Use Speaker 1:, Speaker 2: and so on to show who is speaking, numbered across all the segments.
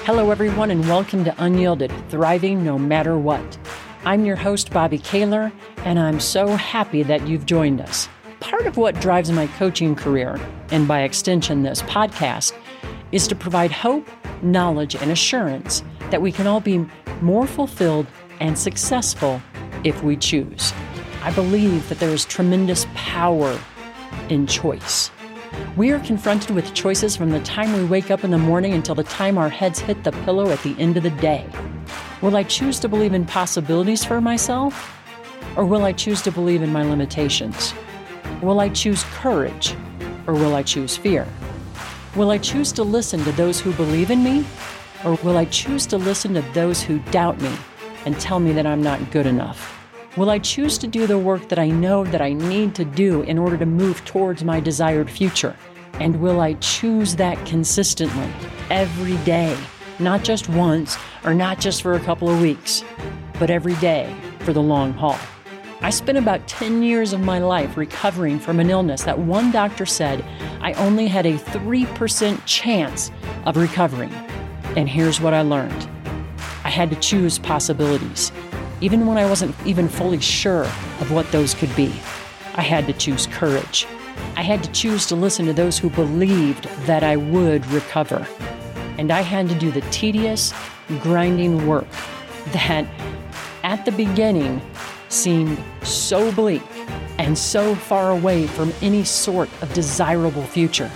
Speaker 1: Hello, everyone, and welcome to Unyielded, Thriving No Matter What. I'm your host, Bobby Kaler, and I'm so happy that you've joined us. Part of what drives my coaching career, and by extension this podcast, is to provide hope, knowledge, and assurance that we can all be more fulfilled and successful if we choose. I believe that there is tremendous power in choice. We are confronted with choices from the time we wake up in the morning until the time our heads hit the pillow at the end of the day. Will I choose to believe in possibilities for myself? Or will I choose to believe in my limitations? Will I choose courage? Or will I choose fear? Will I choose to listen to those who believe in me? Or will I choose to listen to those who doubt me and tell me that I'm not good enough? Will I choose to do the work that I know that I need to do in order to move towards my desired future? And will I choose that consistently, every day, not just once or not just for a couple of weeks, but every day for the long haul? I spent about 10 years of my life recovering from an illness that one doctor said I only had a 3% chance of recovering. And here's what I learned. I had to choose possibilities. Even when I wasn't even fully sure of what those could be, I had to choose courage. I had to choose to listen to those who believed that I would recover. And I had to do the tedious, grinding work that, at the beginning, seemed so bleak and so far away from any sort of desirable future.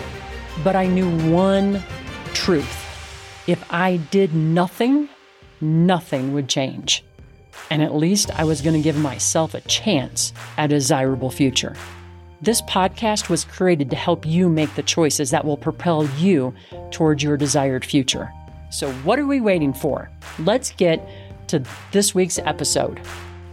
Speaker 1: But I knew one truth. If I did nothing, nothing would change. And at least I was going to give myself a chance at a desirable future. This podcast was created to help you make the choices that will propel you towards your desired future. So what are we waiting for? Let's get to this week's episode.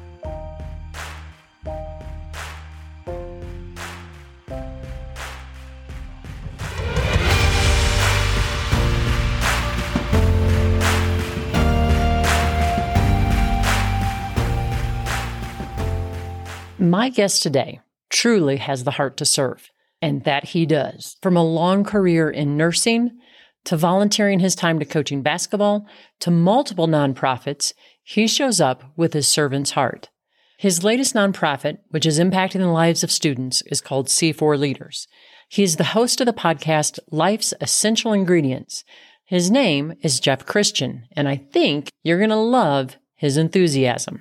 Speaker 1: My guest today truly has the heart to serve, and that he does. From a long career in nursing, to volunteering his time to coaching basketball, to multiple nonprofits, he shows up with his servant's heart. His latest nonprofit, which is impacting the lives of students, is called C4 Leaders. He is the host of the podcast Life's Essential Ingredients. His name is Jeff Christian, and I think you're going to love his enthusiasm.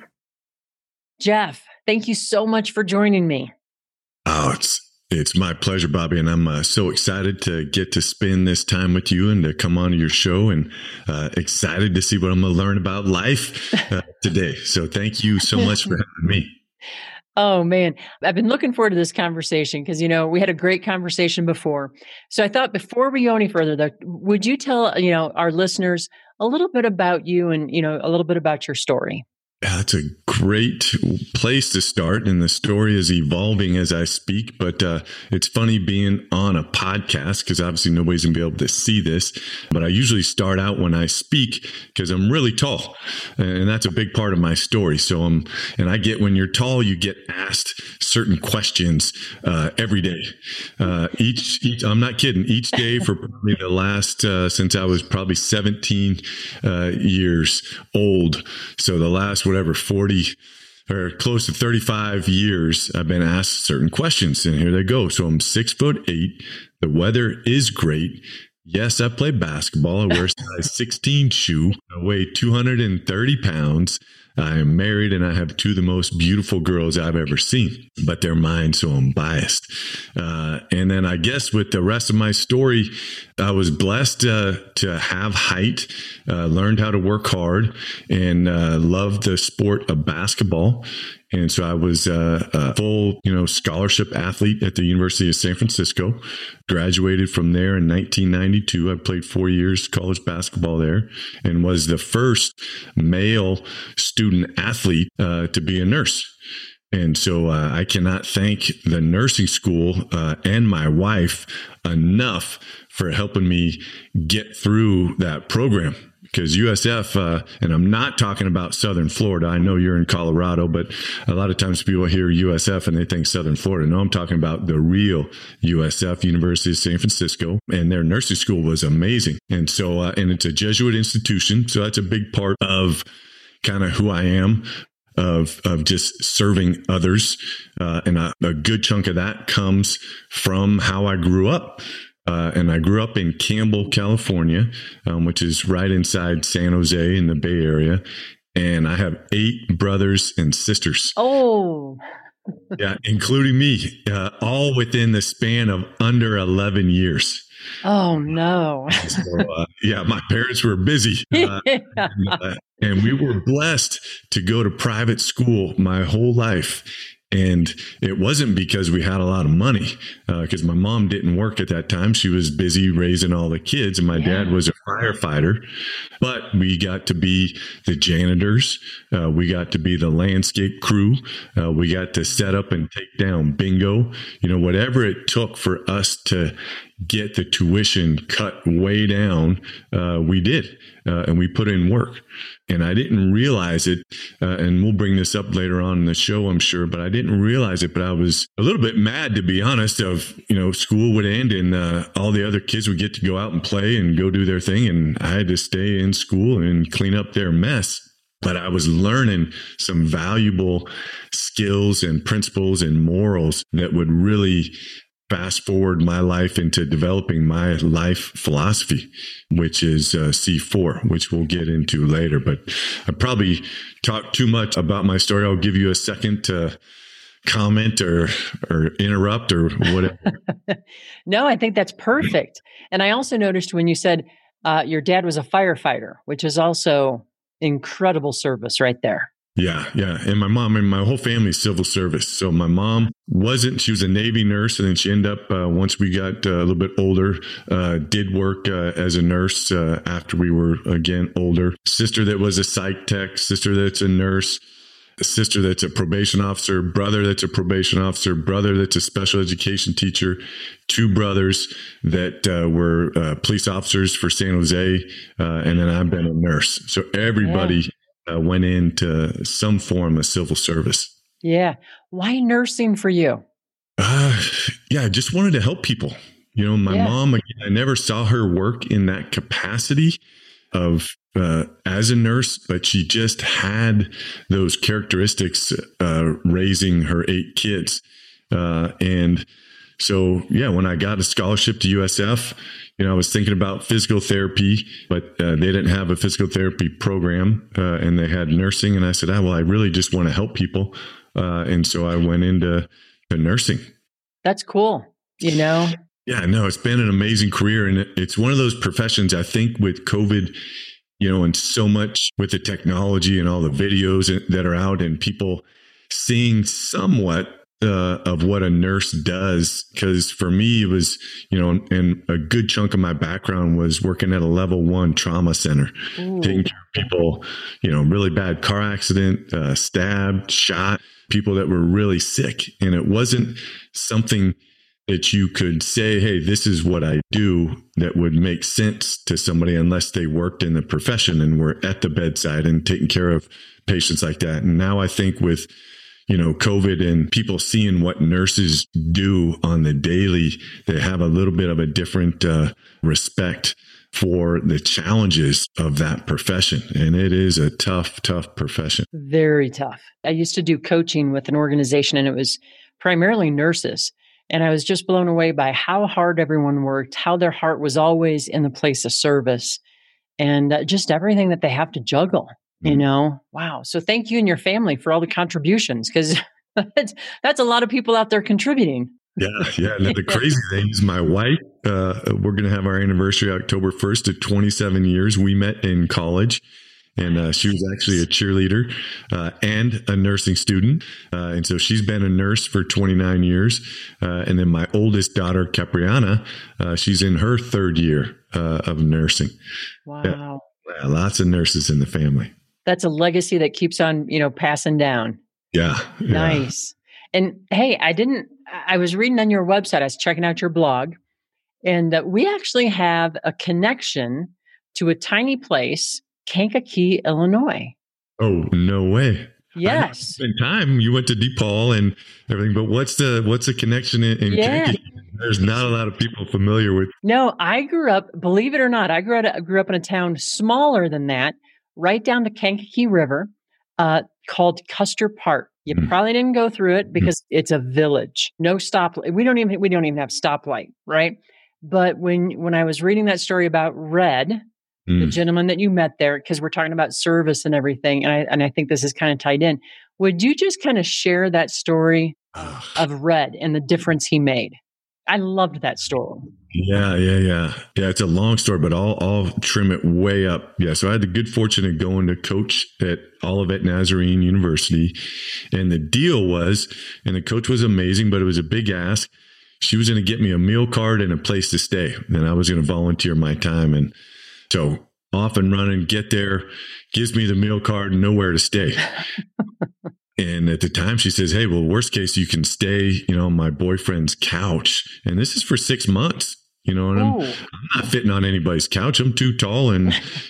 Speaker 1: Jeff, thank you so much for joining me.
Speaker 2: Oh, it's my pleasure, Bobby, and I'm so excited to get to spend this time with you and to come on your show, and excited to see what I'm going to learn about life today. So thank you so much for having me.
Speaker 1: Oh, man. I've been looking forward to this conversation because, we had a great conversation before. So I thought before we go any further, though, would you tell, our listeners a little bit about you and, a little bit about your story?
Speaker 2: That's a great place to start, and the story is evolving as I speak, but it's funny being on a podcast because obviously nobody's going to be able to see this, but I usually start out when I speak because I'm really tall, and that's a big part of my story. So and when you're tall, you get asked certain questions every day. Each I'm not kidding, each day for probably the last, since I was probably 17 years old. So the last 40 or close to 35 years, I've been asked certain questions, and here they go. So I'm 6'8". The weather is great. Yes, I play basketball. I wear a size 16 shoe. I weigh 230 pounds. I am married, and I have two of the most beautiful girls I've ever seen, but they're mine, so I'm biased. And then I guess with the rest of my story, I was blessed to have height, learned how to work hard, and loved the sport of basketball. And so I was a full, scholarship athlete at the University of San Francisco, graduated from there in 1992. I played 4 years college basketball there and was the first male student athlete to be a nurse. And so I cannot thank the nursing school and my wife enough for helping me get through that program. because USF, and I'm not talking about Southern Florida. I know you're in Colorado, but a lot of times people hear USF and they think Southern Florida. No, I'm talking about the real USF, University of San Francisco, and their nursing school was amazing. And so, and it's a Jesuit institution. So that's a big part of kind of who I am. Of just serving others. And a good chunk of that comes from how I grew up. And I grew up in Campbell, California, which is right inside San Jose in the Bay Area. And I have 8 brothers and sisters.
Speaker 1: Oh,
Speaker 2: yeah, including me, all within the span of under 11 years.
Speaker 1: Oh, no.
Speaker 2: So, yeah, my parents were busy. And we were blessed to go to private school my whole life. And it wasn't because we had a lot of money, because my mom didn't work at that time. She was busy raising all the kids, and my dad was a firefighter. But we got to be the janitors. We got to be the landscape crew. We got to set up and take down bingo. Whatever it took for us to get the tuition cut way down, we did. And we put in work. And I didn't realize it. And we'll bring this up later on in the show, I'm sure, but I didn't realize it. But I was a little bit mad, to be honest, school would end and all the other kids would get to go out and play and go do their thing. And I had to stay in school and clean up their mess. But I was learning some valuable skills and principles and morals that would really fast forward my life into developing my life philosophy, which is C4, which we'll get into later. But I probably talked too much about my story. I'll give you a second to comment or interrupt or whatever.
Speaker 1: No, I think that's perfect. And I also noticed when you said your dad was a firefighter, which is also incredible service right there.
Speaker 2: Yeah. And my mom and my whole family is civil service. So my mom she was a Navy nurse. And then she ended up, once we got a little bit older, did work as a nurse after we were, again, older. Sister that was a psych tech, sister that's a nurse, a sister that's a probation officer, brother that's a probation officer, brother that's a special education teacher, 2 brothers that were police officers for San Jose. And then I've been a nurse. So everybody went into some form of civil service.
Speaker 1: Yeah. Why nursing for you?
Speaker 2: I just wanted to help people. My mom, again, I never saw her work in that capacity of as a nurse, but she just had those characteristics raising her 8 kids. And so, when I got a scholarship to USF, I was thinking about physical therapy, but they didn't have a physical therapy program, and they had nursing. And I said, I really just want to help people. And so I went into nursing.
Speaker 1: That's cool. Yeah,
Speaker 2: no, it's been an amazing career. And it's one of those professions, I think, with COVID, and so much with the technology and all the videos that are out and people seeing somewhat of what a nurse does. Because for me, it was, and a good chunk of my background was working at a level 1 trauma center, taking care of people, really bad car accident, stabbed, shot, people that were really sick. And it wasn't something that you could say, hey, this is what I do, that would make sense to somebody unless they worked in the profession and were at the bedside and taking care of patients like that. And now I think with COVID and people seeing what nurses do on the daily, they have a little bit of a different respect for the challenges of that profession. And it is a tough profession.
Speaker 1: Very tough. I used to do coaching with an organization, and it was primarily nurses. And I was just blown away by how hard everyone worked, how their heart was always in the place of service, and just everything that they have to juggle. Wow. So thank you and your family for all the contributions, because that's a lot of people out there contributing.
Speaker 2: Yeah. And the crazy thing is my wife, we're going to have our anniversary October 1st of 27 years. We met in college, and she was actually a cheerleader and a nursing student. And so she's been a nurse for 29 years. And then my oldest daughter, Capriana, she's in her 3rd year of nursing.
Speaker 1: Wow.
Speaker 2: Yeah, lots of nurses in the family.
Speaker 1: That's a legacy that keeps on, passing down.
Speaker 2: Yeah.
Speaker 1: Nice. And hey, I was reading on your website, I was checking out your blog, and we actually have a connection to a tiny place, Kankakee, Illinois.
Speaker 2: Oh, no way.
Speaker 1: Yes.
Speaker 2: In time, you went to DePaul and everything, but what's the connection in Kankakee? There's not a lot of people familiar with.
Speaker 1: No, I grew up, believe it or not, I grew up in a town smaller than that, right down the Kankakee River, called Custer Park. You probably didn't go through it because it's a village. No stoplight. We don't even have stoplight, right? But when I was reading that story about Red, the gentleman that you met there, because we're talking about service and everything, and I think this is kind of tied in. Would you just kind of share that story of Red and the difference he made? I loved that story.
Speaker 2: Yeah. It's a long story, but I'll trim it way up. Yeah. So I had the good fortune of going to coach at Olivet Nazarene University. And the deal was, and the coach was amazing, but it was a big ask. She was going to get me a meal card and a place to stay. And I was going to volunteer my time. And so off and running, get there, gives me the meal card, nowhere to stay. And at the time she says, hey, well, worst case, you can stay, on my boyfriend's couch. And this is for 6 months, and I'm not fitting on anybody's couch. I'm too tall, and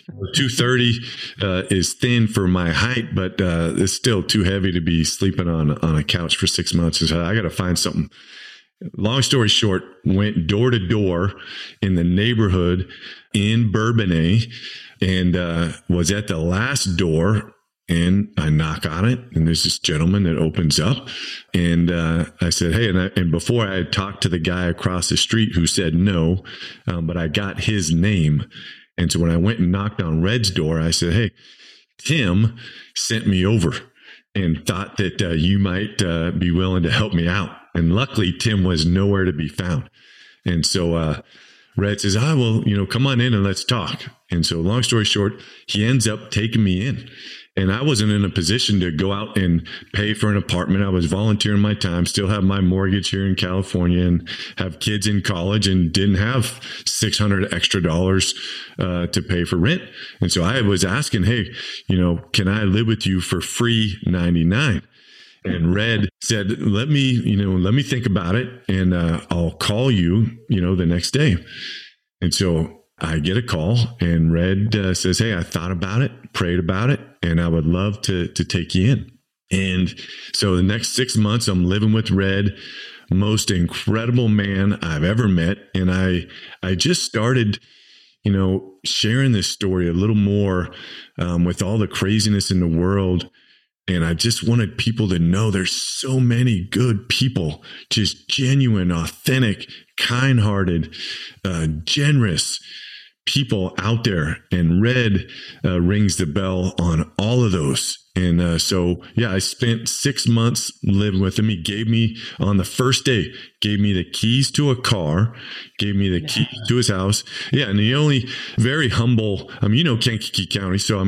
Speaker 2: 230 is thin for my height, but it's still too heavy to be sleeping on a couch for 6 months. So I got to find something. Long story short, went door to door in the neighborhood in Bourbonnais and was at the last door. And I knock on it, and there's this gentleman that opens up, and I said, "Hey!" And before I had talked to the guy across the street who said no, but I got his name, and so when I went and knocked on Red's door, I said, "Hey, Tim sent me over and thought that you might be willing to help me out." And luckily, Tim was nowhere to be found, and so Red says, well, come on in and let's talk." And so, long story short, he ends up taking me in. And I wasn't in a position to go out and pay for an apartment. I was volunteering my time, still have my mortgage here in California and have kids in college and didn't have $600 extra to pay for rent. And so I was asking, hey, can I live with you for free 99? And Red said, let me think about it, and I'll call you, the next day. And so I get a call, and Red says, hey, I thought about it, prayed about it, and I would love to take you in. And so the next 6 months, I'm living with Red, most incredible man I've ever met. And I just started, sharing this story a little more with all the craziness in the world. And I just wanted people to know there's so many good people, just genuine, authentic, kind-hearted, generous people out there. And Red rings the bell on all of those. And so I spent 6 months living with him. He gave me, on the first day, gave me the keys to a car, gave me the keys to his house. Yeah. And the only very humble, Kankakee County. So,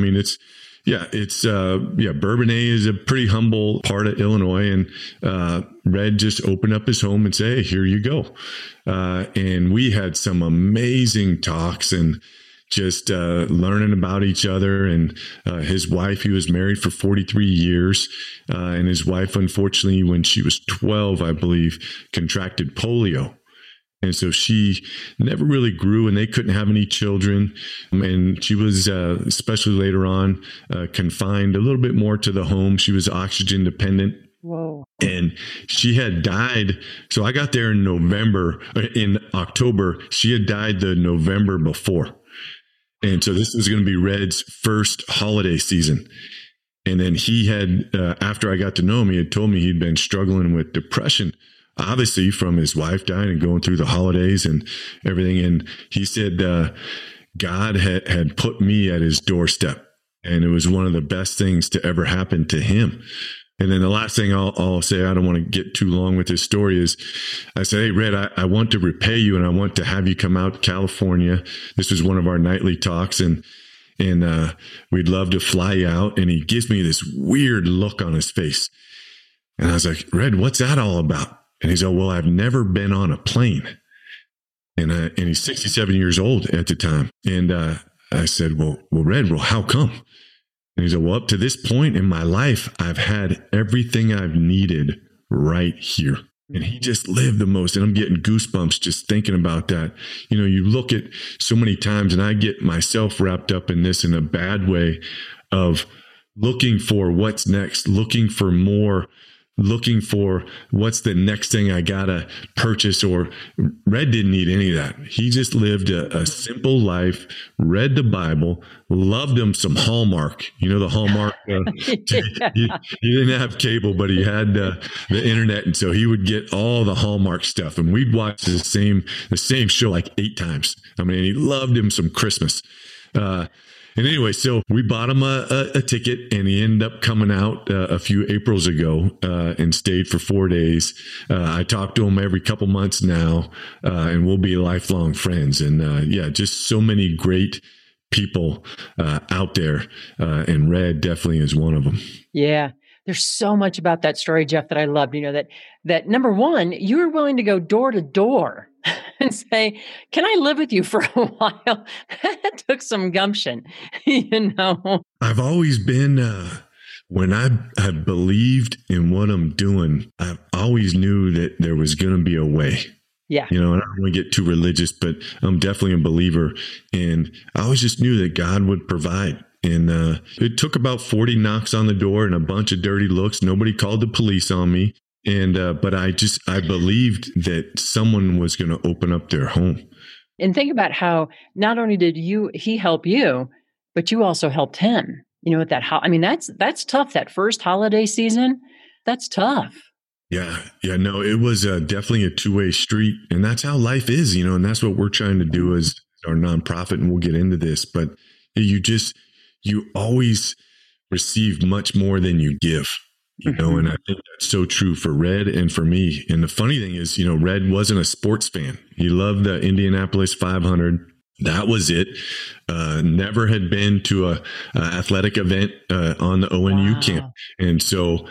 Speaker 2: Bourbonnais is a pretty humble part of Illinois, and Red just opened up his home and said, hey, here you go. And we had some amazing talks and just learning about each other. And his wife, he was married for 43 years. And his wife, unfortunately, when she was 12, I believe, contracted polio. And so she never really grew, and they couldn't have any children. And she was, especially later on, confined a little bit more to the home. She was oxygen dependent.
Speaker 1: Whoa.
Speaker 2: And she had died. So I got there in October. She had died the November before. And so this was going to be Red's first holiday season. And then he had, after I got to know him, he had told me he'd been struggling with depression, obviously from his wife dying and going through the holidays and everything. And he said, God had put me at his doorstep, and it was one of the best things to ever happen to him. And then the last thing I'll say, I don't want to get too long with this story, is I said, hey, Red, I want to repay you, and I want to have you come out to California. This was one of our nightly talks, and we'd love to fly you out. And he gives me this weird look on his face. And I was like, Red, what's that all about? And he's like, well, I've never been on a plane. And he's 67 years old at the time. And I said, well, Red, how come? And he said, well, up to this point in my life, I've had everything I've needed right here. And he just lived the most. And I'm getting goosebumps just thinking about that. You look at so many times, and I get myself wrapped up in this in a bad way of looking for what's next, looking for more, looking for what's the next thing I gotta purchase. Or Red didn't need any of that. He just lived a simple life, read the Bible, loved him some Hallmark. The Hallmark. He didn't have cable, but he had the internet, and so he would get all the Hallmark stuff, and we'd watch the same show like 8 times. I mean, he loved him some Christmas. And anyway, so we bought him a ticket, and he ended up coming out a few Aprils ago and stayed for 4 days. I talk to him every couple months now, and we'll be lifelong friends. And just so many great people out there, and Red definitely is one of them.
Speaker 1: Yeah. There's so much about that story, Jeff, that I loved. That number one, you were willing to go door to door and say, "Can I live with you for a while?" That took some gumption,
Speaker 2: I've always been, when I believed in what I'm doing, I always knew that there was going to be a way.
Speaker 1: Yeah.
Speaker 2: And I don't want to get too religious, but I'm definitely a believer. And I always just knew that God would provide. And it took about 40 knocks on the door and a bunch of dirty looks. Nobody called the police on me. And but I believed that someone was going to open up their home.
Speaker 1: And think about how not only did he help you, but you also helped him. With that, that's tough. That first holiday season, that's tough.
Speaker 2: Yeah. No, it was definitely a two-way street, and that's how life is, and that's what we're trying to do as our nonprofit. And we'll get into this, but you always receive much more than you give, and I think that's so true for Red and for me. And the funny thing is, Red wasn't a sports fan. He loved the Indianapolis 500. That was it. Never had been to a athletic event on the ONU camp. And so,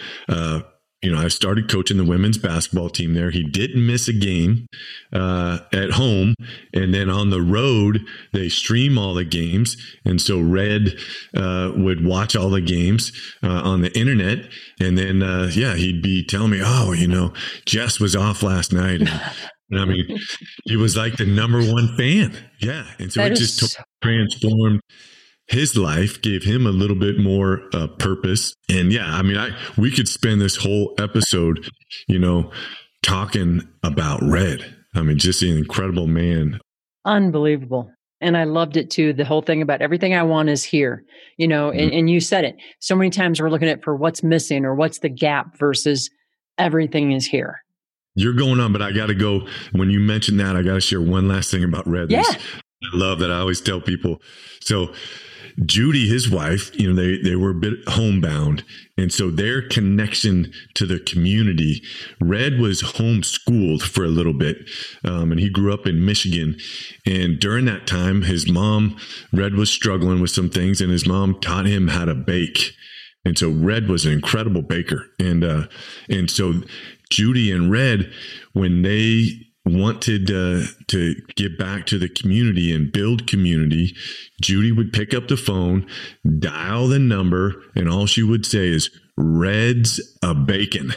Speaker 2: I started coaching the women's basketball team there. He didn't miss a game at home. And then on the road, they stream all the games. And so Red would watch all the games on the internet. And then, he'd be telling me, Jess was off last night. And I mean, he was like the number one fan. Yeah. And so it just transformed his life, gave him a little bit more purpose. And we could spend this whole episode, talking about Red. I mean, just an incredible man.
Speaker 1: Unbelievable. And I loved it too. The whole thing about everything I want is here, and you said it. So many times we're looking at for what's missing or what's the gap versus everything is here.
Speaker 2: You're going on, but I got to go. When you mentioned that, I got to share one last thing about Red.
Speaker 1: Yeah.
Speaker 2: I love that. I always tell people. So Judy, his wife, they were a bit homebound. And so their connection to the community, Red was homeschooled for a little bit. And he grew up in Michigan. And during that time, Red was struggling with some things, and his mom taught him how to bake. And so Red was an incredible baker. And so Judy and Red, when they wanted to get back to the community and build community, Judy would pick up the phone, dial the number, and all she would say is, "Red's a bacon."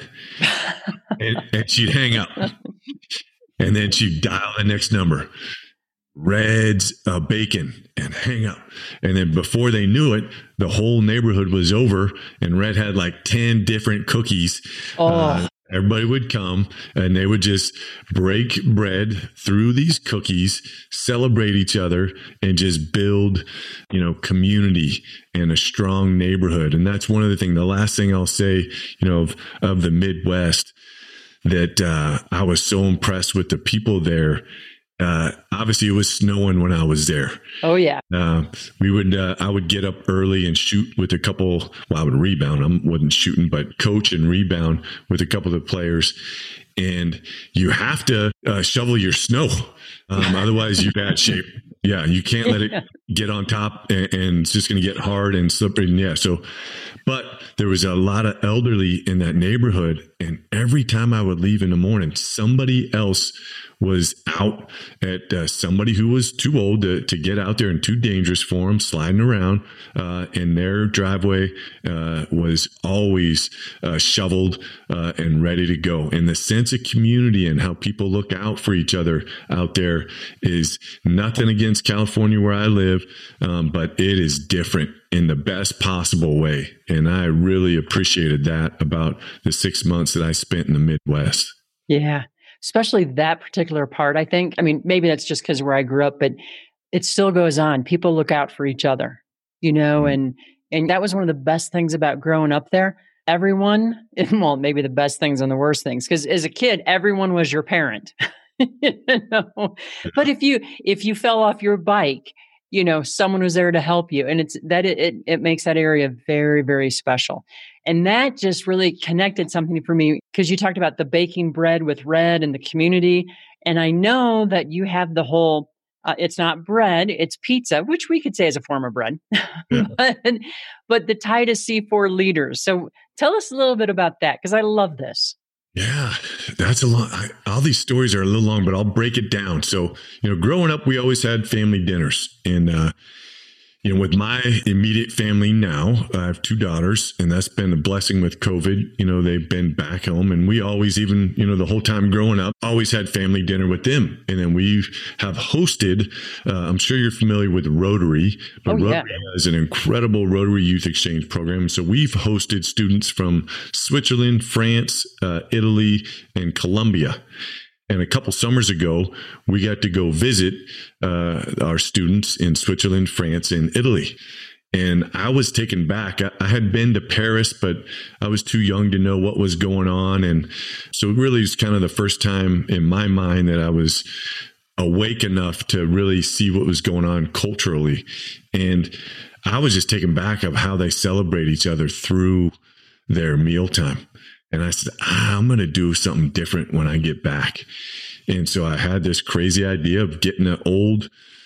Speaker 2: and she'd hang up. And then she'd dial the next number, "Red's a bacon," and hang up. And then before they knew it, the whole neighborhood was over, and Red had like 10 different cookies. Everybody would come, and they would just break bread through these cookies, celebrate each other, and just build, community and a strong neighborhood. And that's one of the things. The last thing I'll say, of the Midwest, that I was so impressed with the people there. Obviously it was snowing when I was there.
Speaker 1: Oh yeah.
Speaker 2: I would get up early and shoot with a couple. Well, I would rebound. I wasn't shooting, but coach and rebound with a couple of the players. And you have to shovel your snow. Otherwise you're bad shape. Yeah, you can't let it get on top, and it's just going to get hard and slippery. And yeah, so, but there was a lot of elderly in that neighborhood, and every time I would leave in the morning, somebody else was out at somebody who was too old to get out there and too dangerous for them, sliding around, and their driveway was always shoveled and ready to go. And the sense of community and how people look out for each other out there is nothing against California where I live, but it is different in the best possible way. And I really appreciated that about the 6 months that I spent in the Midwest.
Speaker 1: Yeah. Especially that particular part, I think. I mean, maybe that's just because where I grew up, but it still goes on. People look out for each other, and that was one of the best things about growing up there. Everyone, well, maybe the best things and the worst things, because as a kid, everyone was your parent. But if you fell off your bike, someone was there to help you. And it makes that area very, very special. And that just really connected something for me, because you talked about the baking bread with Red and the community. And I know that you have the whole, it's not bread, it's pizza, which we could say is a form of bread,
Speaker 2: Yeah.
Speaker 1: but the Titus C4 leaders. So tell us a little bit about that, because I love this.
Speaker 2: Yeah, that's a lot. All these stories are a little long, but I'll break it down. So, growing up, we always had family dinners, and, with my immediate family now, I have 2 daughters, and that's been a blessing with COVID. They've been back home, and we always, even, the whole time growing up, always had family dinner with them. And then we have hosted, I'm sure you're familiar with Rotary, but Rotary has an incredible Rotary Youth Exchange program. So we've hosted students from Switzerland, France, Italy, and Colombia. And a couple summers ago, we got to go visit our students in Switzerland, France, and Italy. And I was taken back. I had been to Paris, but I was too young to know what was going on. And so it really was kind of the first time in my mind that I was awake enough to really see what was going on culturally. And I was just taken back of how they celebrate each other through their mealtime. And I said, I'm going to do something different when I get back. And so I had this crazy idea of getting an old,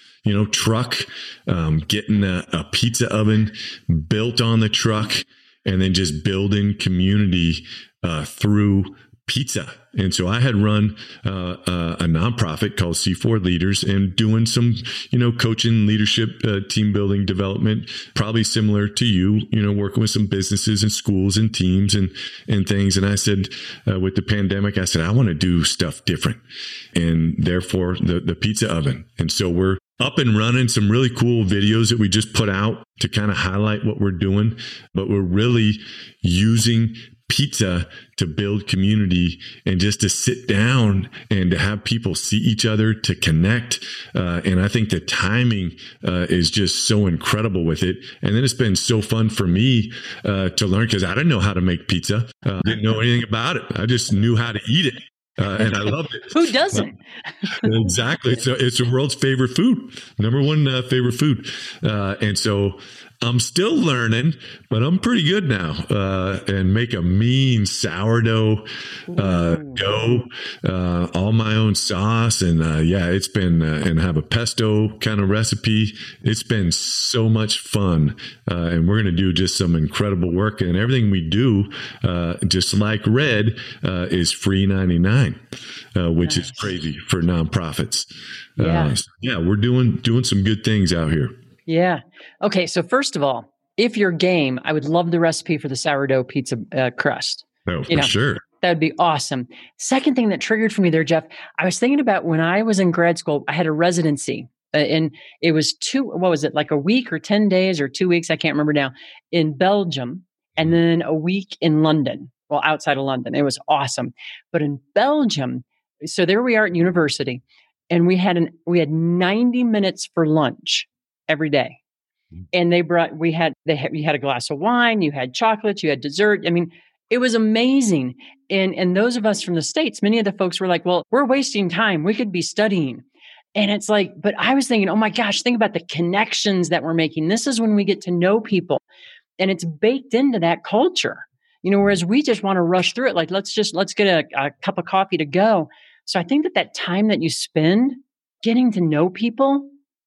Speaker 2: truck, getting a pizza oven built on the truck, and then just building community through pizza. And so I had run a nonprofit called C4 Leaders, and doing some, coaching, leadership, team building, development, probably similar to you, working with some businesses and schools and teams and things. And I said, with the pandemic, I said, I want to do stuff different, and therefore the pizza oven. And so we're up and running, some really cool videos that we just put out to kind of highlight what we're doing, but we're really using pizza to build community and just to sit down and to have people see each other, to connect. And I think the timing is just so incredible with it. And then it's been so fun for me to learn, because I didn't know how to make pizza. Didn't know anything about it. I just knew how to eat it. And I loved it.
Speaker 1: Who doesn't?
Speaker 2: Exactly. It's the world's favorite food, number one favorite food. And so I'm still learning, but I'm pretty good now, and make a mean sourdough dough, all my own sauce. And it's been, and have a pesto kind of recipe. It's been so much fun. And we're going to do just some incredible work. And everything we do, just like Red, is free 99, which is crazy for nonprofits. We're doing some good things out here.
Speaker 1: Yeah. Okay. So first of all, if you're game, I would love the recipe for the sourdough pizza crust.
Speaker 2: Oh, for sure.
Speaker 1: That would be awesome. Second thing that triggered for me there, Jeff, I was thinking about when I was in grad school, I had a residency, and it was like a week or 10 days or 2 weeks, I can't remember now, in Belgium, and then a week in London. Well, outside of London. It was awesome. But in Belgium, so there we are at university, and we had 90 minutes for lunch every day. And you had a glass of wine, you had chocolates, you had dessert. I mean, it was amazing. And those of us from the States, many of the folks were like, well, we're wasting time. We could be studying. And it's like, but I was thinking, oh my gosh, think about the connections that we're making. This is when we get to know people, and it's baked into that culture, whereas we just want to rush through it. Like, let's get a cup of coffee to go. So I think that time that you spend getting to know people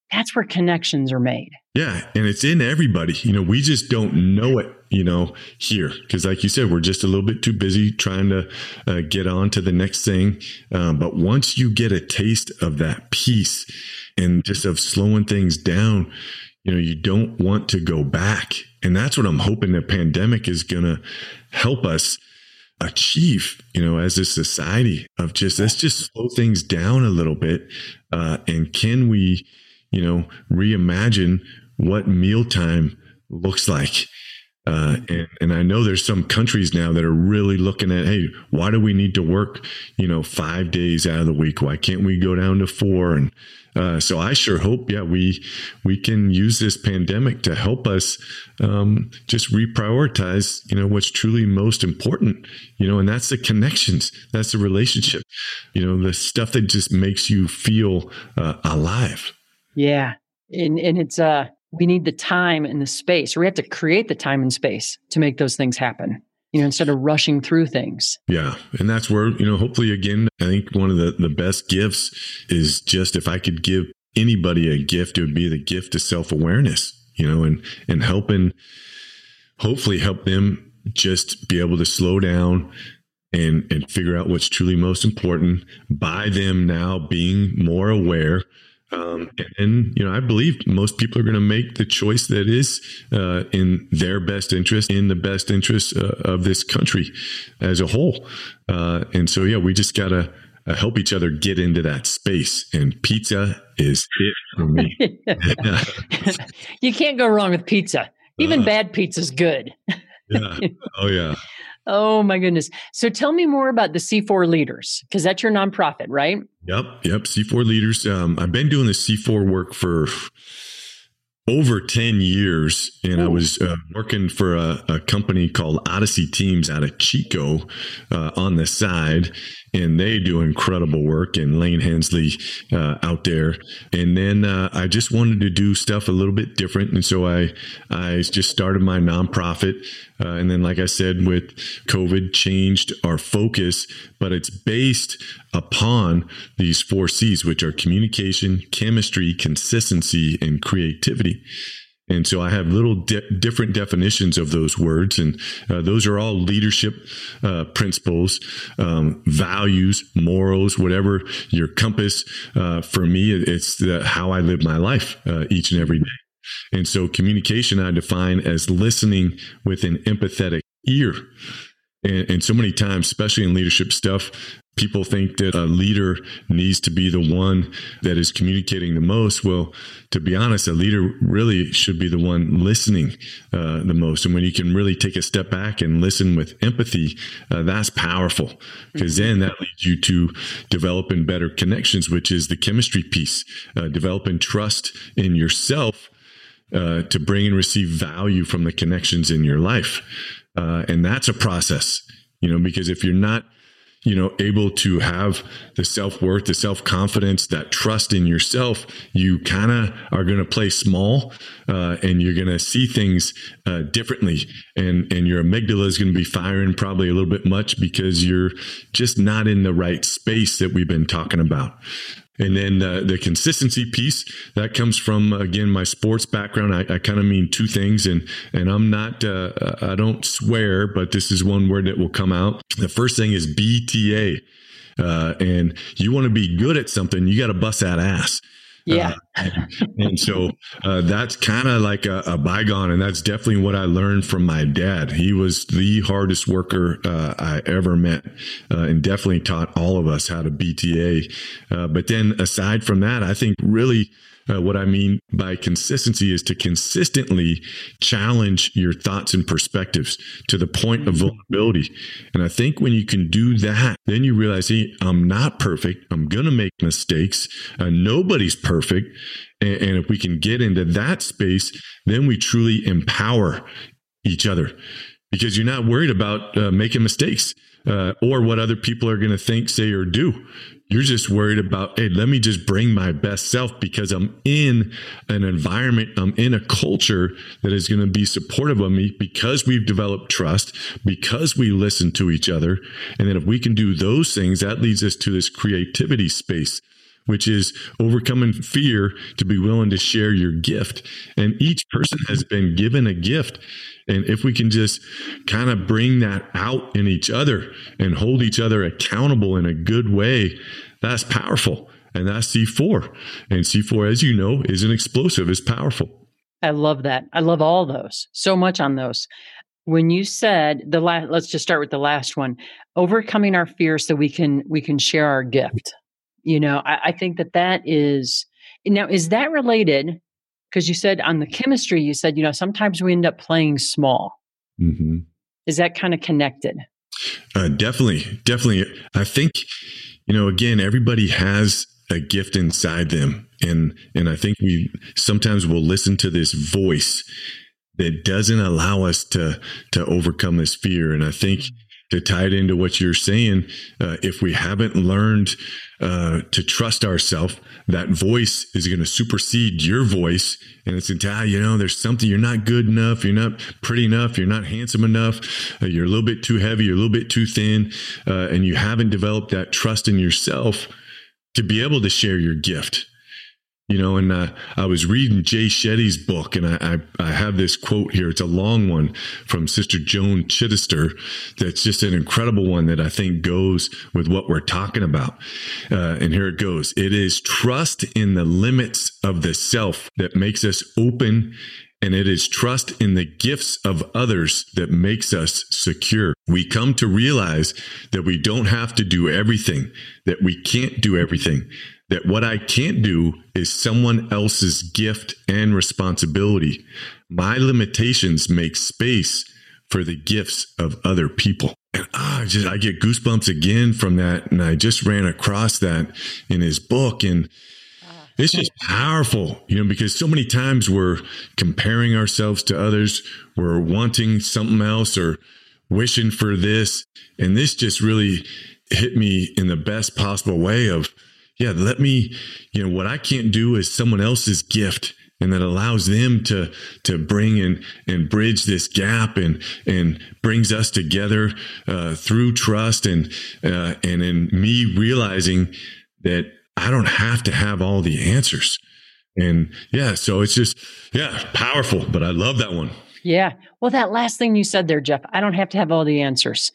Speaker 1: That's where connections are made.
Speaker 2: Yeah. And it's in everybody. We just don't know it, here. Because like you said, we're just a little bit too busy trying to get on to the next thing. But once you get a taste of that peace and just of slowing things down, you don't want to go back. And that's what I'm hoping the pandemic is going to help us achieve, as a society of let's just slow things down a little bit. And can we, reimagine what mealtime looks like? And I know there's some countries now that are really looking at, hey, why do we need to work, 5 days out of the week? Why can't we go down to 4? And so I sure hope, we can use this pandemic to help us just reprioritize, what's truly most important, and that's the connections, that's the relationship, the stuff that just makes you feel alive.
Speaker 1: Yeah. And it's, we need the time and the space, or we have to create the time and space to make those things happen, instead of rushing through things.
Speaker 2: Yeah. And that's where, hopefully, again, I think one of the best gifts is just if I could give anybody a gift, it would be the gift of self-awareness, and hopefully help them just be able to slow down and figure out what's truly most important by them now being more aware. And I believe most people are going to make the choice that is in their best interest, in the best interest of this country as a whole. And so, we just got to help each other get into that space. And pizza is it for me.
Speaker 1: You can't go wrong with pizza. Even bad pizza's good.
Speaker 2: Yeah. Oh, yeah.
Speaker 1: Oh, my goodness. So tell me more about the C4 Leaders, because that's your nonprofit, right?
Speaker 2: Yep. C4 Leaders. I've been doing the C4 work for over 10 years, and I was working for a company called Odyssey Teams out of Chico on the side, and they do incredible work, and Lane Hensley out there. And then I just wanted to do stuff a little bit different, and so I just started my nonprofit. And then, like I said, with COVID, changed our focus, but it's based upon these 4 C's, which are communication, chemistry, consistency, and creativity. And so I have little different definitions of those words. And those are all leadership principles, values, morals, whatever your compass. For me, it's how I live my life each and every day. And so communication I define as listening with an empathetic ear. And so many times, especially in leadership stuff, people think that a leader needs to be the one that is communicating the most. Well, to be honest, a leader really should be the one listening the most. And when you can really take a step back and listen with empathy, that's powerful, because then that leads you to developing better connections, which is the chemistry piece, developing trust in yourself to bring and receive value from the connections in your life. And that's a process, because if you're not, able to have the self-worth, the self-confidence, that trust in yourself, you kind of are going to play small, and you're going to see things differently. And your amygdala is going to be firing probably a little bit much because you're just not in the right space that we've been talking about. And then the consistency piece, that comes from, again, my sports background. I kind of mean 2 things, and I'm not, I don't swear, but this is one word that will come out. The first thing is BTA. And you want to be good at something, you got to bust that ass.
Speaker 1: Yeah.
Speaker 2: And so that's kind of like a bygone. And that's definitely what I learned from my dad. He was the hardest worker I ever met, and definitely taught all of us how to BTA. But then aside from that, I think really what I mean by consistency is to consistently challenge your thoughts and perspectives to the point of vulnerability. And I think when you can do that, then you realize, hey, I'm not perfect. I'm going to make mistakes. Nobody's perfect. And if we can get into that space, then we truly empower each other, because you're not worried about making mistakes or what other people are going to think, say, or do. You're just worried about, hey, let me just bring my best self, because I'm in an environment, I'm in a culture that is going to be supportive of me, because we've developed trust, because we listen to each other. And then if we can do those things, that leads us to this creativity space, which is overcoming fear to be willing to share your gift. And each person has been given a gift. And if we can just kind of bring that out in each other and hold each other accountable in a good way, that's powerful. And that's C4. And C4, as you know, is an explosive, is powerful.
Speaker 1: I love that. I love all those, so much on those. When you said let's just start with the last one, overcoming our fears so we can share our gift. I think that is, now, is that related? Because you said on the chemistry, you said, sometimes we end up playing small.
Speaker 2: Mm-hmm.
Speaker 1: Is that kind of connected?
Speaker 2: Definitely. I think, again, everybody has a gift inside them. And I think we sometimes will listen to this voice that doesn't allow us to overcome this fear. And I think to tie it into what you're saying, if we haven't learned to trust ourselves, that voice is going to supersede your voice. And it's into, there's something, you're not good enough. You're not pretty enough. You're not handsome enough. You're a little bit too heavy. You're a little bit too thin. And you haven't developed that trust in yourself to be able to share your gift. And I was reading Jay Shetty's book, and I have this quote here. It's a long one from Sister Joan Chittister. That's just an incredible one that I think goes with what we're talking about. And here it goes. It is trust in the limits of the self that makes us open, and it is trust in the gifts of others that makes us secure. We come to realize that we don't have to do everything, that we can't do everything, that what I can't do is someone else's gift and responsibility. My limitations make space for the gifts of other people. And I get goosebumps again from that. And I just ran across that in his book. And it's just powerful, because so many times we're comparing ourselves to others. We're wanting something else or wishing for this. And this just really hit me in the best possible way of, let me, what I can't do is someone else's gift. And that allows them to bring in and bridge this gap and brings us together through trust and in me realizing that I don't have to have all the answers. And so it's just, powerful, but I love that one.
Speaker 1: Yeah. Well, that last thing you said there, Jeff, I don't have to have all the answers.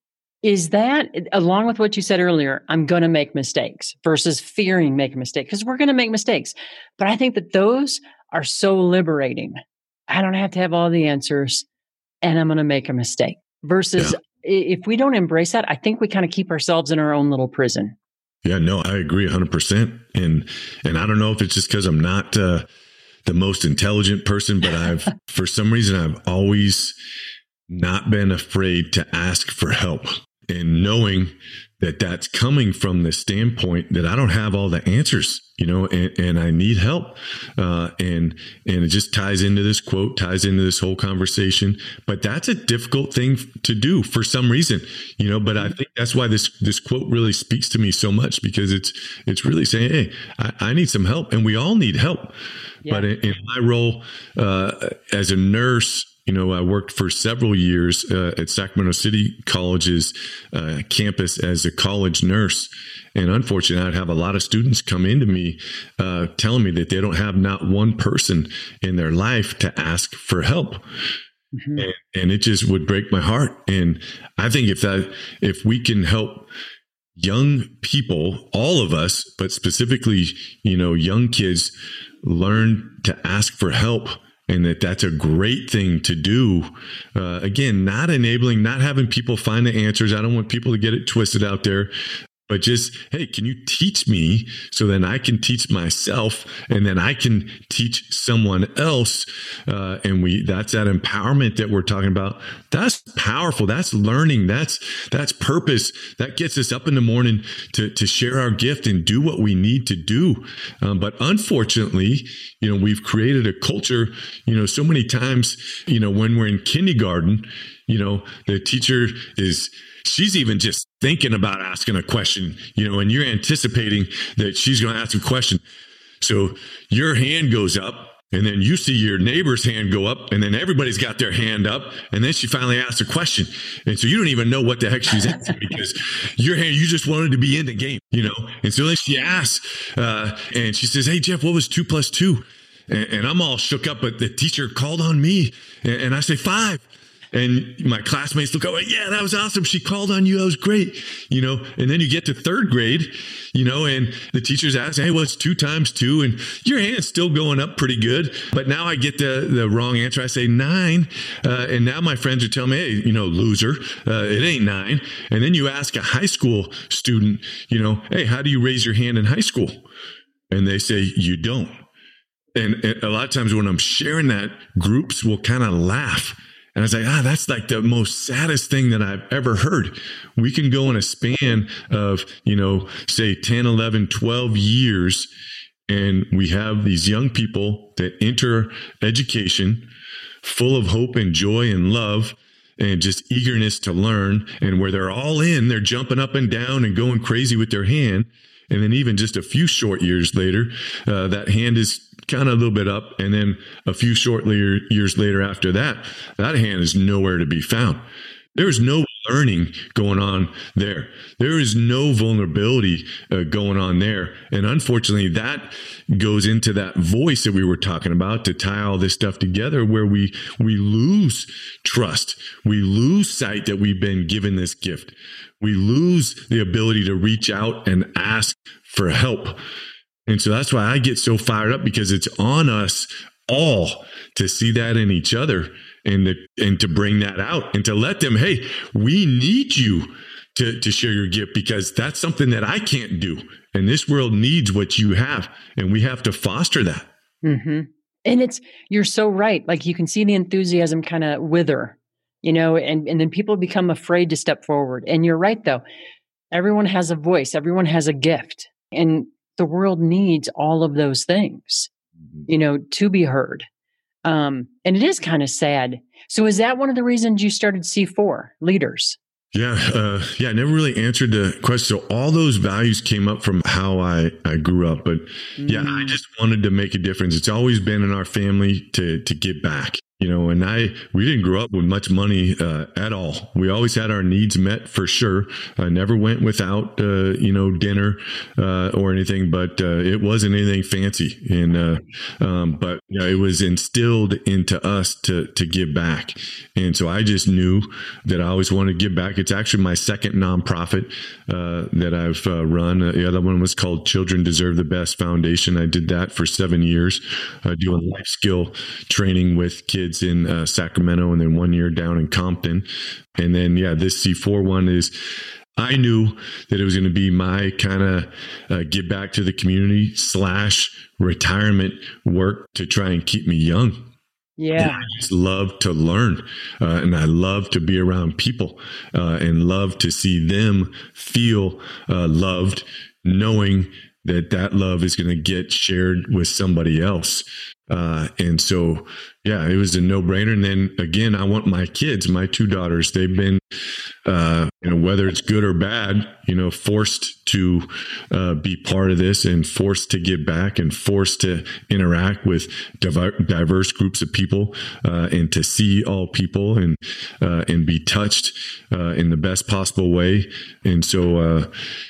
Speaker 1: Is that, along with what you said earlier, I'm going to make mistakes versus fearing make a mistake? Because we're going to make mistakes. But I think that those are so liberating. I don't have to have all the answers and I'm going to make a mistake. Versus if we don't embrace that, I think we kind of keep ourselves in our own little prison.
Speaker 2: Yeah, no, I agree 100%. And I don't know if it's just because I'm not the most intelligent person, but for some reason, I've always not been afraid to ask for help. And knowing that that's coming from the standpoint that I don't have all the answers, and I need help. And it just ties into this quote, ties into this whole conversation. But that's a difficult thing to do for some reason, but I think that's why this quote really speaks to me so much, because it's really saying, hey, I need some help, and we all need help. Yeah. But in my role as a nurse, I worked for several years at Sacramento City College's campus as a college nurse. And unfortunately, I'd have a lot of students come into me telling me that they don't have not one person in their life to ask for help. Mm-hmm. And it just would break my heart. And I think if we can help young people, all of us, but specifically, young kids, learn to ask for help, and that's a great thing to do. Again, not enabling, not having people find the answers. I don't want people to get it twisted out there. But just, hey, can you teach me so then I can teach myself, and then I can teach someone else? And that's that empowerment that we're talking about. That's powerful. That's learning. That's purpose. That gets us up in the morning to share our gift and do what we need to do. But unfortunately, we've created a culture, so many times, when we're in kindergarten, the teacher she's even just thinking about asking a question, and you're anticipating that she's going to ask a question. So your hand goes up And then you see your neighbor's hand go up, and then everybody's got their hand up. And then she finally asks a question. And so you don't even know what the heck she's asking because your hand, you just wanted to be in the game, And so then she asks, and she says, "Hey, Jeff, what was 2 + 2?" And I'm all shook up, but the teacher called on me. And I say, 5. And my classmates look over, "Yeah, that was awesome. She called on you. That was great." And then you get to 3rd grade, and the teacher's asking, "Hey, what's 2 × 2? And your hand's still going up pretty good. But now I get the wrong answer. I say 9. And now my friends are telling me, "Hey, loser, it ain't 9. And then you ask a high school student, "Hey, how do you raise your hand in high school?" And they say, "You don't." And a lot of times when I'm sharing that, groups will kind of laugh. And I was like, that's like the most saddest thing that I've ever heard. We can go in a span of, say 10, 11, 12 years. And we have these young people that enter education full of hope and joy and love and just eagerness to learn. And where they're all in, they're jumping up and down and going crazy with their hand. And then even just a few short years later, that hand is kind of a little bit up. And then a few short years later after that, that hand is nowhere to be found. There's no learning going on there. There is no vulnerability going on there. And unfortunately, that goes into that voice that we were talking about to tie all this stuff together, where we lose trust. We lose sight that we've been given this gift. We lose the ability to reach out and ask for help. And so that's why I get so fired up, because it's on us all to see that in each other and to bring that out and to let them, hey, we need you to share your gift, because that's something that I can't do. And this world needs what you have. And we have to foster that.
Speaker 1: Mm-hmm. And you're so right. Like you can see the enthusiasm kind of wither, and then people become afraid to step forward. And you're right, though. Everyone has a voice. Everyone has a gift. And the world needs all of those things, to be heard. And it is kind of sad. So is that one of the reasons you started C4 Leaders?
Speaker 2: Yeah. I never really answered the question. So all those values came up from how I grew up. But yeah, I just wanted to make a difference. It's always been in our family to give back. And we didn't grow up with much money at all. We always had our needs met for sure. I never went without, dinner or anything, but it wasn't anything fancy. And but it was instilled into us to give back. And so I just knew that I always wanted to give back. It's actually my second nonprofit that I've run. The other one was called Children Deserve the Best Foundation. I did that for 7 years, doing life skill training with kids in Sacramento, and then 1 year down in Compton. And then, this C4 one is, I knew that it was going to be my kind of give back to the community / retirement work to try and keep me young.
Speaker 1: Yeah.
Speaker 2: And I just love to learn, and I love to be around people, and love to see them feel loved, knowing that love is going to get shared with somebody else. And so, it was a no-brainer. And then again, I want my kids, my 2 daughters, they've been, whether it's good or bad, forced to be part of this and forced to give back and forced to interact with diverse groups of people, and to see all people and be touched in the best possible way. And so,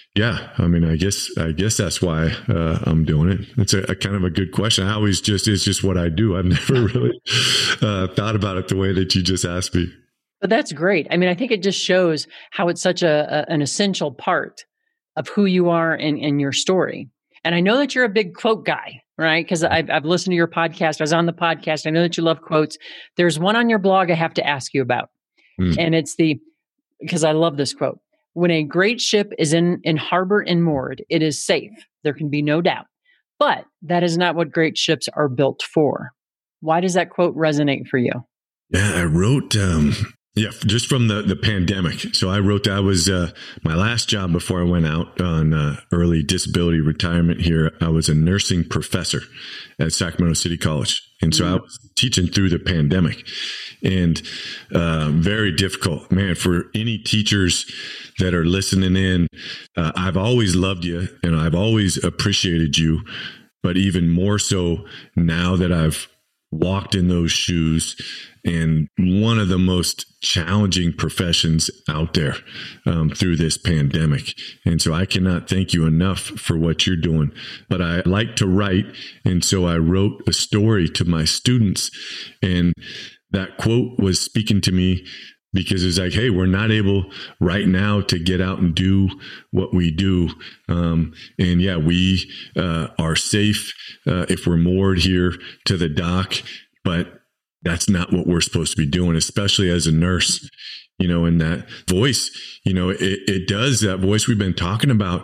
Speaker 2: I guess that's why I'm doing it. It's a kind of a good question. It's just what I do. I've never really thought about it the way that you just asked me.
Speaker 1: But that's great. I think it just shows how it's such an essential part of who you are and your story. And I know that you're a big quote guy, right? Because I've listened to your podcast. I was on the podcast. I know that you love quotes. There's one on your blog I have to ask you about. And it's because I love this quote. When a great ship is in harbor and moored, it is safe. There can be no doubt. But that is not what great ships are built for. Why does that quote resonate for you?
Speaker 2: Yeah, I wrote, just from the pandemic. So I wrote that was my last job before I went out on early disability retirement here. I was a nursing professor at Sacramento City College. And so I was teaching through the pandemic, and very difficult, man, for any teachers that are listening in. I've always loved you and I've always appreciated you. but even more so now that I've walked in those shoes, and one of the most challenging professions out there through this pandemic. And so I cannot thank you enough for what you're doing. But I like to write, and so I wrote a story to my students, and that quote was speaking to me, because it's like, hey, we're not able right now to get out and do what we do. And yeah, we are safe if we're moored here to the dock, but that's not what we're supposed to be doing, especially as a nurse, and that voice, it does, that voice we've been talking about,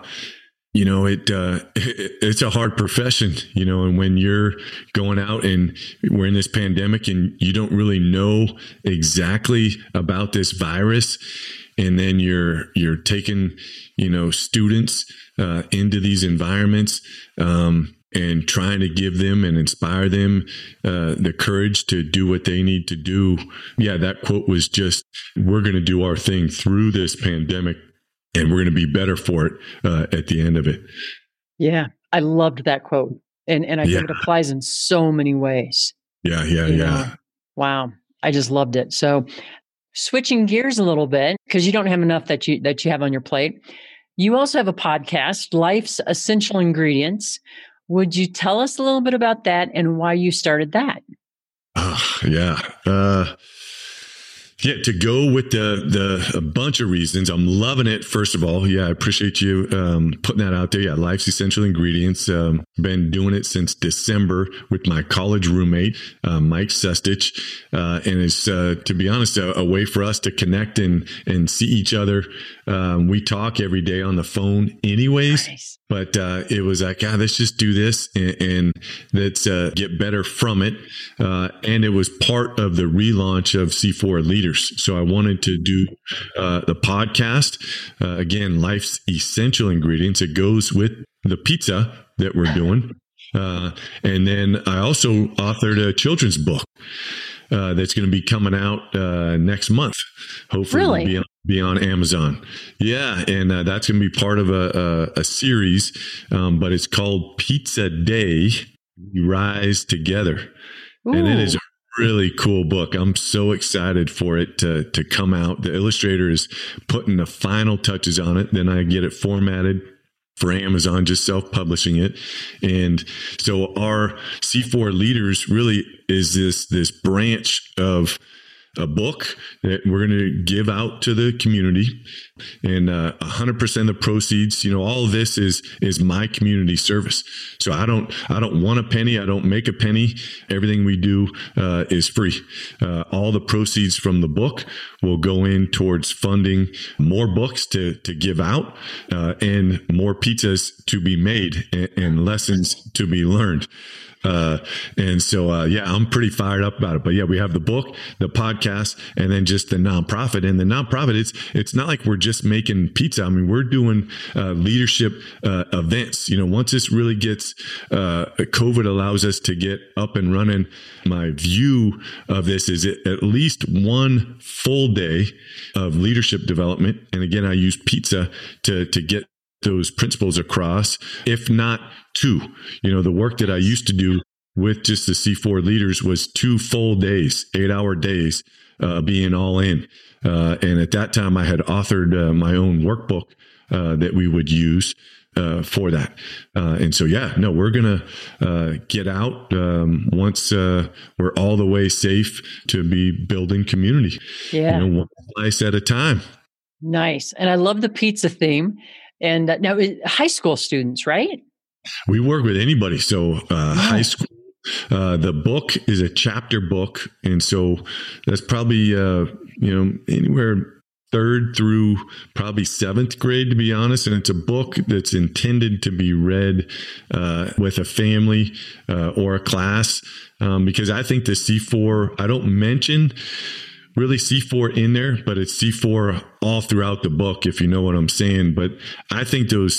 Speaker 2: it's a hard profession, and when you're going out and we're in this pandemic and you don't really know exactly about this virus, and then you're taking, students into these environments, and trying to give them and inspire them the courage to do what they need to do. Yeah, that quote was just, we're going to do our thing through this pandemic, and we're going to be better for it at the end of it.
Speaker 1: Yeah, I loved that quote. And I think it applies in so many ways.
Speaker 2: Yeah.
Speaker 1: Wow. I just loved it. So switching gears a little bit, because you don't have enough that you have on your plate. You also have a podcast, Life's Essential Ingredients. Would you tell us a little bit about that and why you started that?
Speaker 2: Yeah, to go with a bunch of reasons. I'm loving it. First of all, I appreciate you putting that out there. Yeah, Life's Essential Ingredients. Been doing it since December with my college roommate, Mike Sestich. And it's, to be honest, a way for us to connect and see each other. We talk every day on the phone anyways. Nice. But it was like, let's just do this and let's get better from it. And it was part of the relaunch of C4 Leaders. So I wanted to do the podcast. Again, Life's Essential Ingredients. It goes with the pizza that we're doing. And then I also authored a children's book that's going to be coming out next month. Hopefully
Speaker 1: really?
Speaker 2: Be on Amazon. Yeah. And that's going to be part of a series, but it's called Pizza Day, We Rise Together. Ooh. And it is a really cool book. I'm so excited for it to come out. The illustrator is putting the final touches on it. Then I get it formatted for Amazon, just self-publishing it. And so our C4 Leaders really is this branch of a book that we're going to give out to the community, and 100% of the proceeds, all of this is my community service. So I don't want a penny. I don't make a penny. Everything we do is free. All the proceeds from the book will go in towards funding more books to give out, and more pizzas to be made and lessons to be learned. And so, I'm pretty fired up about it. But we have the book, the podcast, and then just the nonprofit. And the nonprofit, it's not like we're just making pizza. I mean, we're doing leadership events. Once this really gets, COVID allows us to get up and running. My view of this is at least one full day of leadership development. And again, I use pizza to get those principles across, if not two. The work that I used to do with just the C4 Leaders was 2 full days, 8-hour days, being all in. And at that time I had authored my own workbook that we would use for that. And so, we're going to get out once we're all the way safe to be building community, one slice at a time.
Speaker 1: Nice. And I love the pizza theme. And now high school students, right?
Speaker 2: We work with anybody. So high school, the book is a chapter book. And so that's probably, anywhere 3rd through probably 7th grade, to be honest. And it's a book that's intended to be read with a family or a class, because I think the C4, I don't mention really C4 in there, but it's C4 all throughout the book, if you know what I'm saying. But I think those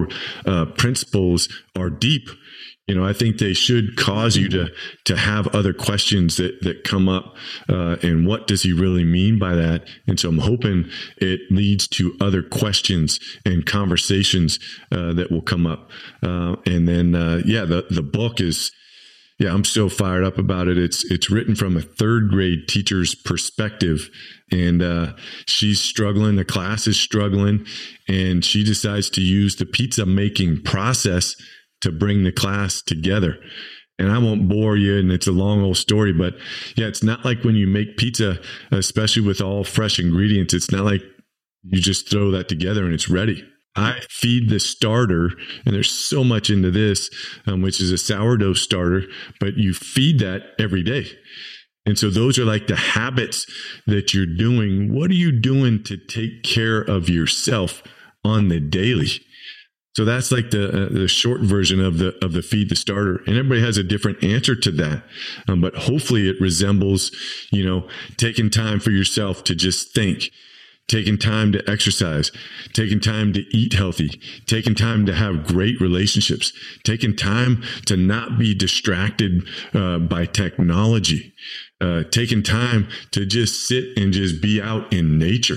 Speaker 2: C4 principles are deep. I think they should cause you to have other questions that come up. And what does he really mean by that? And so I'm hoping it leads to other questions and conversations that will come up. And then, the book is, I'm so fired up about it. It's written from a third grade teacher's perspective, and she's struggling. The class is struggling, and she decides to use the pizza making process to bring the class together. And I won't bore you, and it's a long old story, but it's not like when you make pizza, especially with all fresh ingredients, it's not like you just throw that together and it's ready. I feed the starter, and there's so much into this, which is a sourdough starter, but you feed that every day. And so those are like the habits that you're doing. What are you doing to take care of yourself on the daily? So that's like the short version of the feed the starter, and everybody has a different answer to that. But hopefully it resembles, taking time for yourself to just think, taking time to exercise, taking time to eat healthy, taking time to have great relationships, taking time to not be distracted by technology, taking time to just sit and just be out in nature.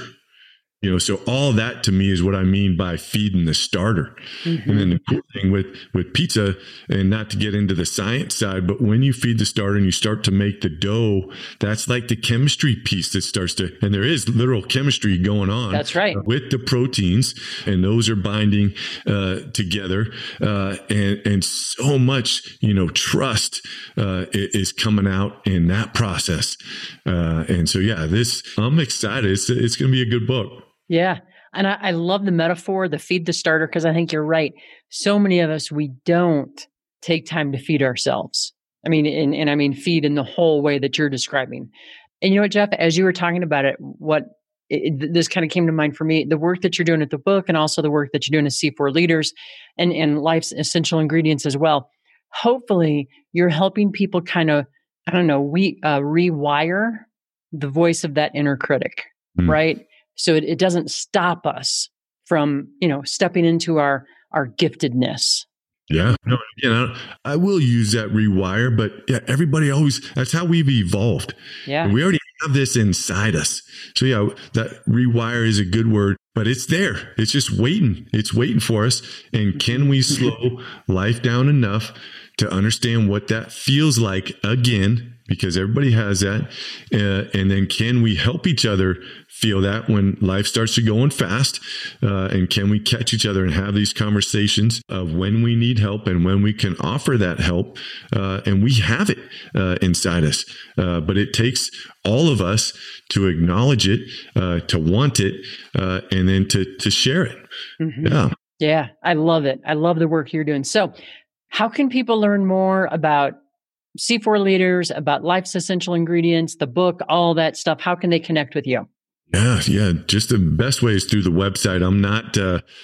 Speaker 2: So all that to me is what I mean by feeding the starter. Mm-hmm. And then the cool thing with pizza, and not to get into the science side, but when you feed the starter and you start to make the dough, that's like the chemistry piece that starts to, and there is literal chemistry going on.
Speaker 1: That's right.
Speaker 2: With the proteins, and those are binding together. And so much, trust is coming out in that process. And so, I'm excited. It's going to be a good book.
Speaker 1: Yeah. And I love the metaphor, the feed the starter, because I think you're right. So many of us, we don't take time to feed ourselves. I mean, and I mean, feed in the whole way that you're describing. And you know what, Jeff, as you were talking about it, this kind of came to mind for me, the work that you're doing at the book, and also the work that you're doing as C4 leaders and life's essential ingredients as well. Hopefully you're helping people kind of, rewire the voice of that inner critic, right? So it doesn't stop us from, stepping into our giftedness.
Speaker 2: Yeah. No, I will use that rewire, but everybody that's how we've evolved.
Speaker 1: Yeah.
Speaker 2: We already have this inside us. So that rewire is a good word, but it's there. It's just waiting. It's waiting for us. And can we slow life down enough to understand what that feels like again? Because everybody has that. And then can we help each other feel that when life starts to going fast? And can we catch each other and have these conversations of when we need help and when we can offer that help? And we have it inside us. But it takes all of us to acknowledge it, to want it, and then to share it.
Speaker 1: Mm-hmm. Yeah. Yeah. I love it. I love the work you're doing. So how can people learn more about C4 leaders, about life's essential ingredients, the book, all that stuff? How can they connect with you?
Speaker 2: Yeah. Just the best way is through the website. I'm not,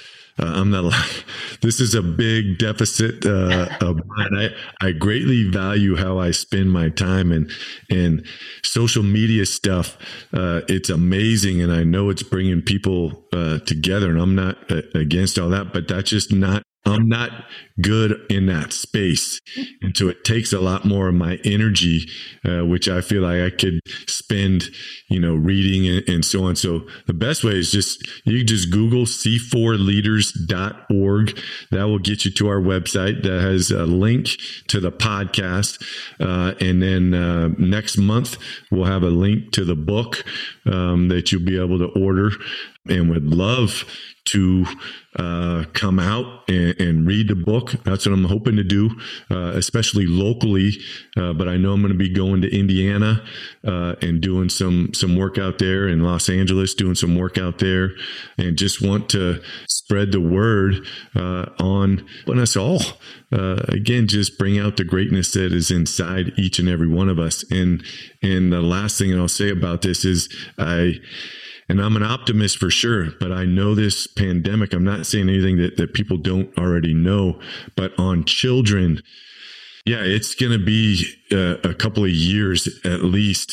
Speaker 2: this is a big deficit of mine. I greatly value how I spend my time, and social media stuff. It's amazing. And I know it's bringing people together, and I'm not against all that, but that's just I'm not good in that space. And so it takes a lot more of my energy, which I feel like I could spend, reading and so on. So the best way is you can just Google c4leaders.org. That will get you to our website that has a link to the podcast. And then next month, we'll have a link to the book that you'll be able to order, and would love to come out and read the book. That's what I'm hoping to do, especially locally. But I know I'm going to be going to Indiana and doing some work out there, in Los Angeles, doing some work out there, and just want to spread the word on us all. Again, just bring out the greatness that is inside each and every one of us. And the last thing I'll say about this is and I'm an optimist for sure, but I know this pandemic, I'm not saying anything that people don't already know, but on children, it's going to be a couple of years at least,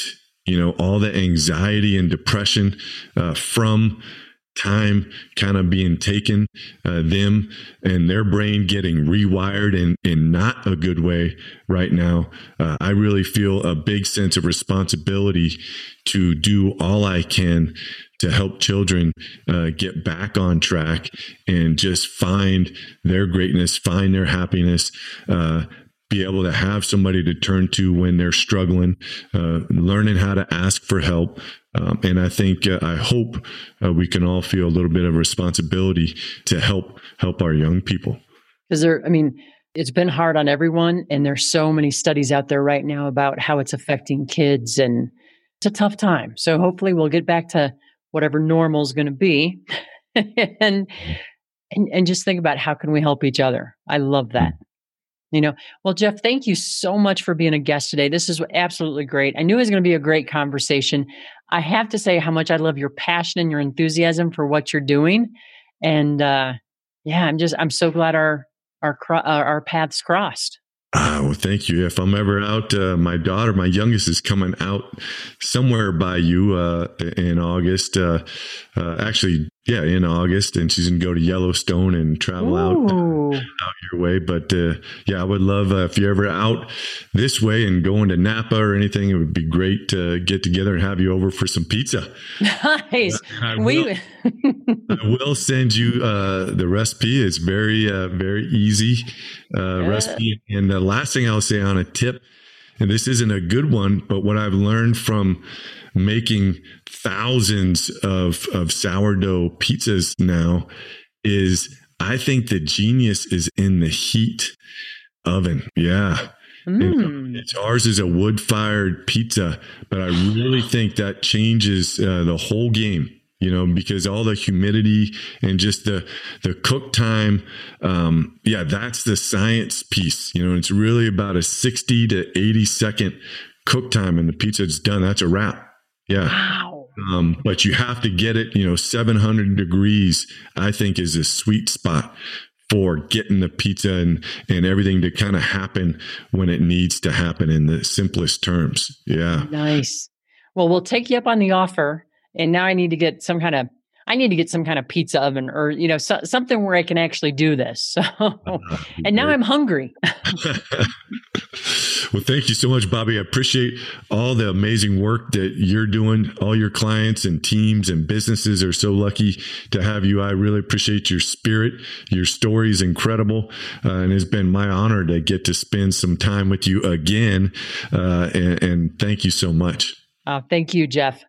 Speaker 2: all the anxiety and depression from time kind of being taken, them and their brain getting rewired in not a good way right now. I really feel a big sense of responsibility to do all I can to help children get back on track and just find their greatness, find their happiness, be able to have somebody to turn to when they're struggling, learning how to ask for help. And I think, I hope we can all feel a little bit of responsibility to help our young people.
Speaker 1: Because it's been hard on everyone. And there's so many studies out there right now about how it's affecting kids, and it's a tough time. So hopefully we'll get back to whatever normal is going to be and just think about how can we help each other. I love that. Well, Jeff, thank you so much for being a guest today. This is absolutely great. I knew it was going to be a great conversation. I have to say how much I love your passion and your enthusiasm for what you're doing. And I'm so glad our paths crossed.
Speaker 2: Well, thank you. If I'm ever out, my daughter, my youngest, is coming out somewhere by you in August. In August, and she's going to go to Yellowstone and travel out your way. But I would love if you're ever out this way and going to Napa or anything, it would be great to get together and have you over for some pizza.
Speaker 1: Nice.
Speaker 2: I will send you the recipe. It's very, very easy recipe. And the last thing I'll say on a tip, and this isn't a good one, but what I've learned from making thousands of sourdough pizzas now is I think the genius is in the heat oven. Yeah. Ours is a wood-fired pizza, but I really think that changes the whole game, because all the humidity and just the cook time. That's the science piece. It's really about a 60 to 80 second cook time, and the pizza is done. That's a wrap. Yeah.
Speaker 1: Wow.
Speaker 2: But you have to get it, 700 degrees, I think, is a sweet spot for getting the pizza and everything to kind of happen when it needs to happen in the simplest terms. Yeah.
Speaker 1: Nice. Well, we'll take you up on the offer. And now I need to get some kind of pizza oven or, something where I can actually do this. So, and now I'm hungry.
Speaker 2: Well, thank you so much, Bobby. I appreciate all the amazing work that you're doing. All your clients and teams and businesses are so lucky to have you. I really appreciate your spirit. Your story is incredible. And it's been my honor to get to spend some time with you again. And thank you so much.
Speaker 1: Thank you, Jeff.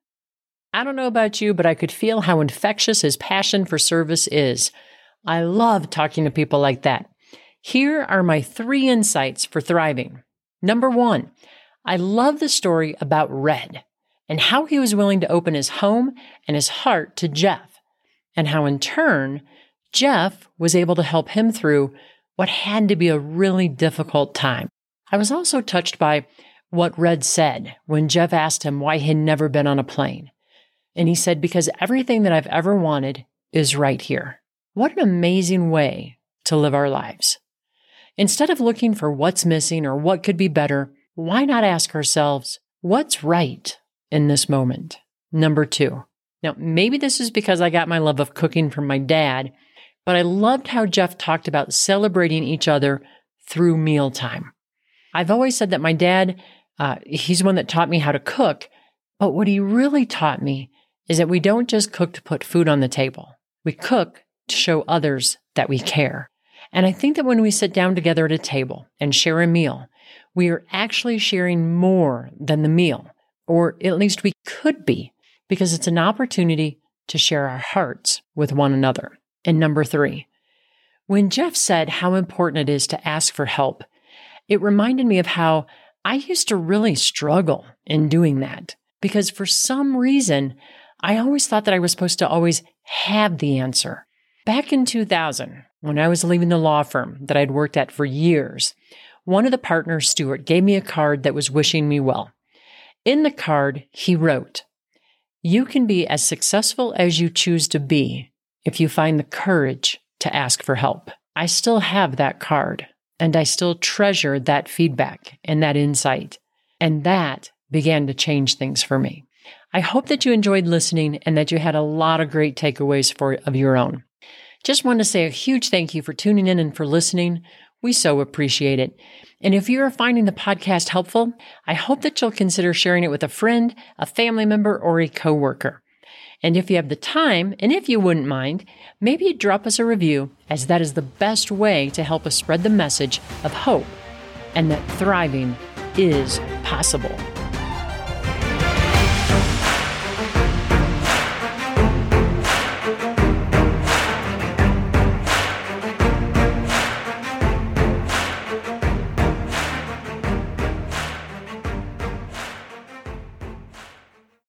Speaker 1: I don't know about you, but I could feel how infectious his passion for service is. I love talking to people like that. Here are my 3 insights for thriving. Number 1, I love the story about Red and how he was willing to open his home and his heart to Jeff, and how in turn, Jeff was able to help him through what had to be a really difficult time. I was also touched by what Red said when Jeff asked him why he'd never been on a plane. And he said, because everything that I've ever wanted is right here. What an amazing way to live our lives. Instead of looking for what's missing or what could be better, why not ask ourselves, what's right in this moment? Number 2. Now, maybe this is because I got my love of cooking from my dad, but I loved how Jeff talked about celebrating each other through mealtime. I've always said that my dad, he's the one that taught me how to cook, but what he really taught me is that we don't just cook to put food on the table. We cook to show others that we care. And I think that when we sit down together at a table and share a meal, we are actually sharing more than the meal, or at least we could be, because it's an opportunity to share our hearts with one another. And number 3, when Jeff said how important it is to ask for help, it reminded me of how I used to really struggle in doing that, because for some reason, I always thought that I was supposed to always have the answer. Back in 2000, when I was leaving the law firm that I'd worked at for years, one of the partners, Stuart, gave me a card that was wishing me well. In the card, he wrote, "You can be as successful as you choose to be if you find the courage to ask for help." I still have that card, and I still treasure that feedback and that insight. And that began to change things for me. I hope that you enjoyed listening and that you had a lot of great takeaways of your own. Just want to say a huge thank you for tuning in and for listening. We so appreciate it. And if you are finding the podcast helpful, I hope that you'll consider sharing it with a friend, a family member, or a coworker. And if you have the time, and if you wouldn't mind, maybe drop us a review, as that is the best way to help us spread the message of hope and that thriving is possible.